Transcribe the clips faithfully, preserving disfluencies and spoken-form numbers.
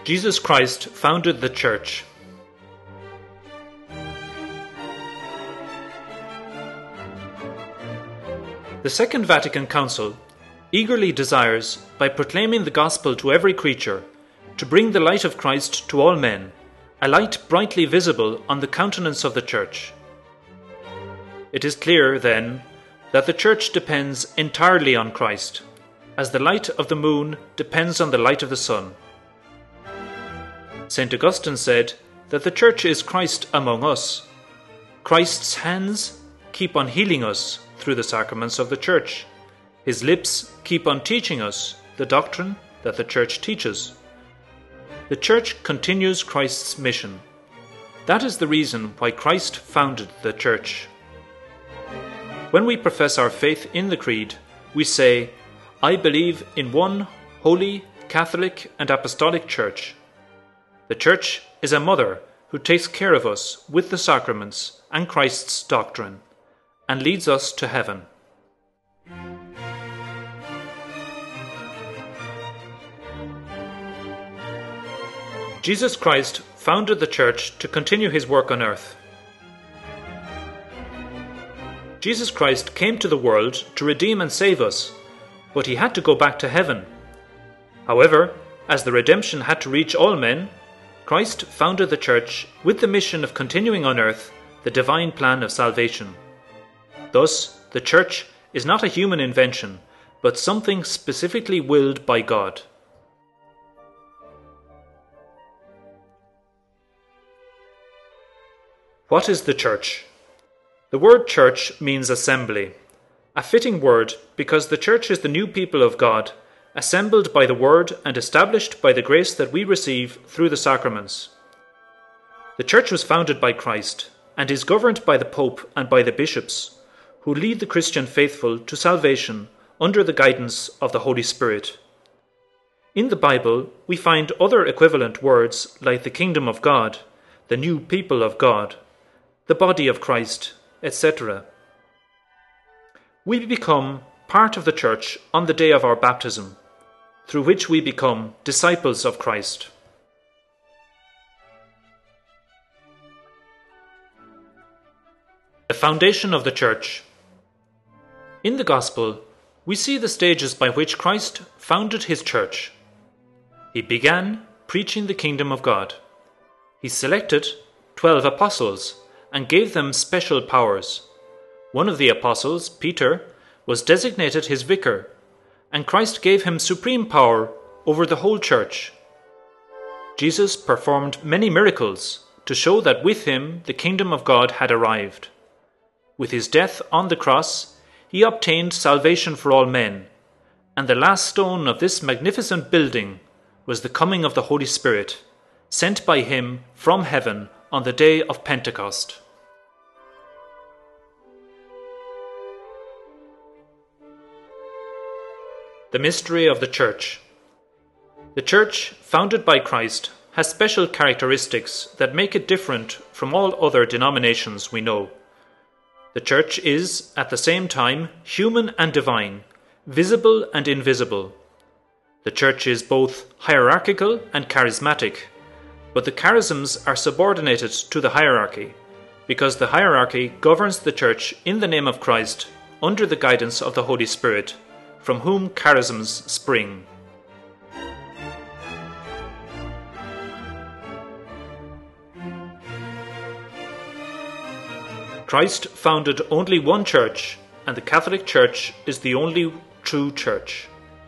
Jesus Christ founded the Church. The Second Vatican Council eagerly desires, by proclaiming the gospel to every creature, to bring the light of Christ to all men, a light brightly visible on the countenance of the Church. It is clear, then, that the Church depends entirely on Christ, as the light of the moon depends on the light of the sun. Saint Augustine said that the Church is Christ among us. Christ's hands keep on healing us through the sacraments of the Church. His lips keep on teaching us the doctrine that the Church teaches. The Church continues Christ's mission. That is the reason why Christ founded the Church. When we profess our faith in the Creed, we say, "I believe in one holy, Catholic and Apostolic Church." The Church is a mother who takes care of us with the sacraments and Christ's doctrine, and leads us to heaven. Jesus Christ founded the Church to continue his work on earth. Jesus Christ came to the world to redeem and save us, but he had to go back to heaven. However, as the redemption had to reach all men, Christ founded the Church with the mission of continuing on earth the divine plan of salvation. Thus, the Church is not a human invention, but something specifically willed by God. What is the Church? The word church means assembly, a fitting word because the Church is the new people of God, assembled by the Word and established by the grace that we receive through the sacraments. The Church was founded by Christ and is governed by the Pope and by the bishops, who lead the Christian faithful to salvation under the guidance of the Holy Spirit. In the Bible, we find other equivalent words like the kingdom of God, the new people of God, the body of Christ, et cetera. We become part of the Church on the day of our baptism, through which we become disciples of Christ. The foundation of the Church. In the Gospel, we see the stages by which Christ founded his Church. He began preaching the kingdom of God. He selected twelve apostles and gave them special powers. One of the apostles, Peter, was designated his vicar, and Christ gave him supreme power over the whole Church. Jesus performed many miracles to show that with him the kingdom of God had arrived. With his death on the cross, he obtained salvation for all men, and the last stone of this magnificent building was the coming of the Holy Spirit, sent by him from heaven on the day of Pentecost. The mystery of the Church. The Church, founded by Christ, has special characteristics that make it different from all other denominations we know. The Church is, at the same time, human and divine, visible and invisible. The Church is both hierarchical and charismatic, but the charisms are subordinated to the hierarchy, because the hierarchy governs the Church in the name of Christ, under the guidance of the Holy Spirit, from whom charisms spring. Christ founded only one Church, and the Catholic Church is the only true Church.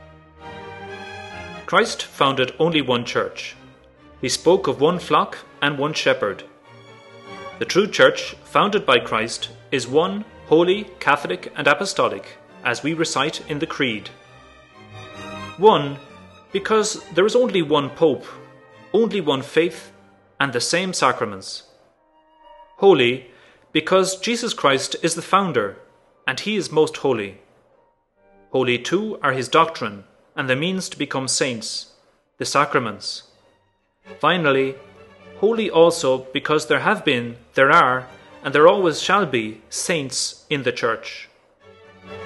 Christ founded only one Church. He spoke of one flock and one shepherd. The true Church, founded by Christ, is one, holy, Catholic and Apostolic, as we recite in the Creed. One, because there is only one Pope, only one faith, and the same sacraments. Holy, because Jesus Christ is the founder, and he is most holy. Holy too are his doctrine, and the means to become saints, the sacraments. Finally, holy also because there have been, there are, and there always shall be saints in the Church.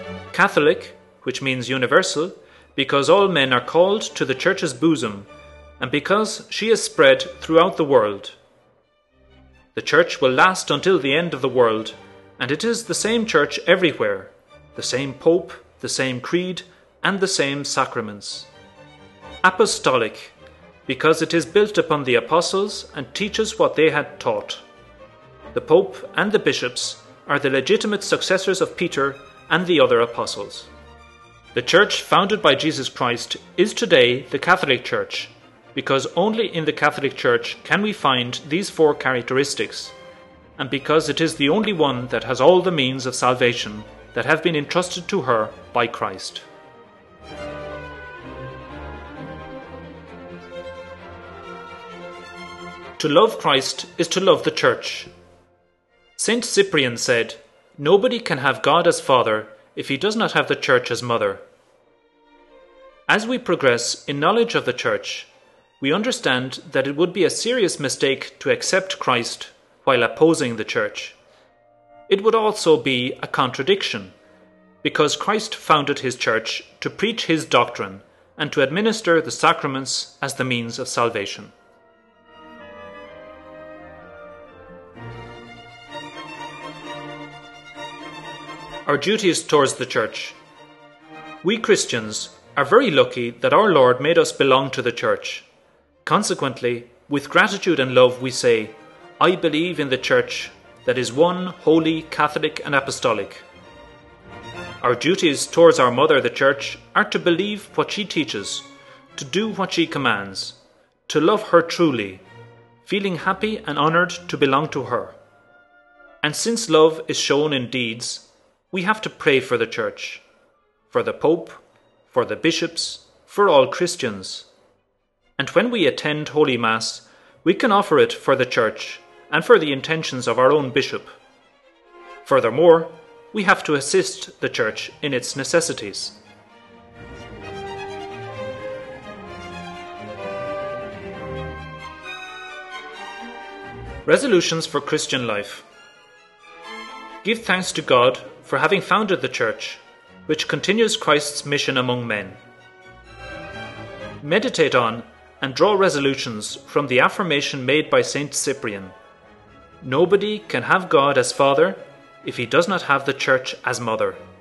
Catholic, which means universal, because all men are called to the Church's bosom, and because she is spread throughout the world. The Church will last until the end of the world, and it is the same Church everywhere, the same Pope, the same creed, and the same sacraments. Apostolic, because it is built upon the apostles and teaches what they had taught. The Pope and the bishops are the legitimate successors of Peter and the other apostles. The Church founded by Jesus Christ is today the Catholic Church, because only in the Catholic Church can we find these four characteristics, and because it is the only one that has all the means of salvation that have been entrusted to her by Christ. To love Christ is to love the Church. Saint Cyprian said, "Nobody can have God as Father if he does not have the Church as Mother." As we progress in knowledge of the Church, we understand that it would be a serious mistake to accept Christ while opposing the Church. It would also be a contradiction, because Christ founded his Church to preach his doctrine and to administer the sacraments as the means of salvation. Our duties towards the Church. We Christians are very lucky that our Lord made us belong to the Church. Consequently, with gratitude and love we say, "I believe in the Church that is one, holy, Catholic and Apostolic." Our duties towards our Mother, the Church, are to believe what she teaches, to do what she commands, to love her truly, feeling happy and honoured to belong to her. And since love is shown in deeds, we have to pray for the Church, for the Pope, for the bishops, for all Christians. And when we attend Holy Mass, we can offer it for the Church and for the intentions of our own bishop. Furthermore, we have to assist the Church in its necessities. Resolutions for Christian life. Give thanks to God for having founded the Church, which continues Christ's mission among men. Meditate on and draw resolutions from the affirmation made by Saint Cyprian. Nobody can have God as Father if he does not have the Church as Mother.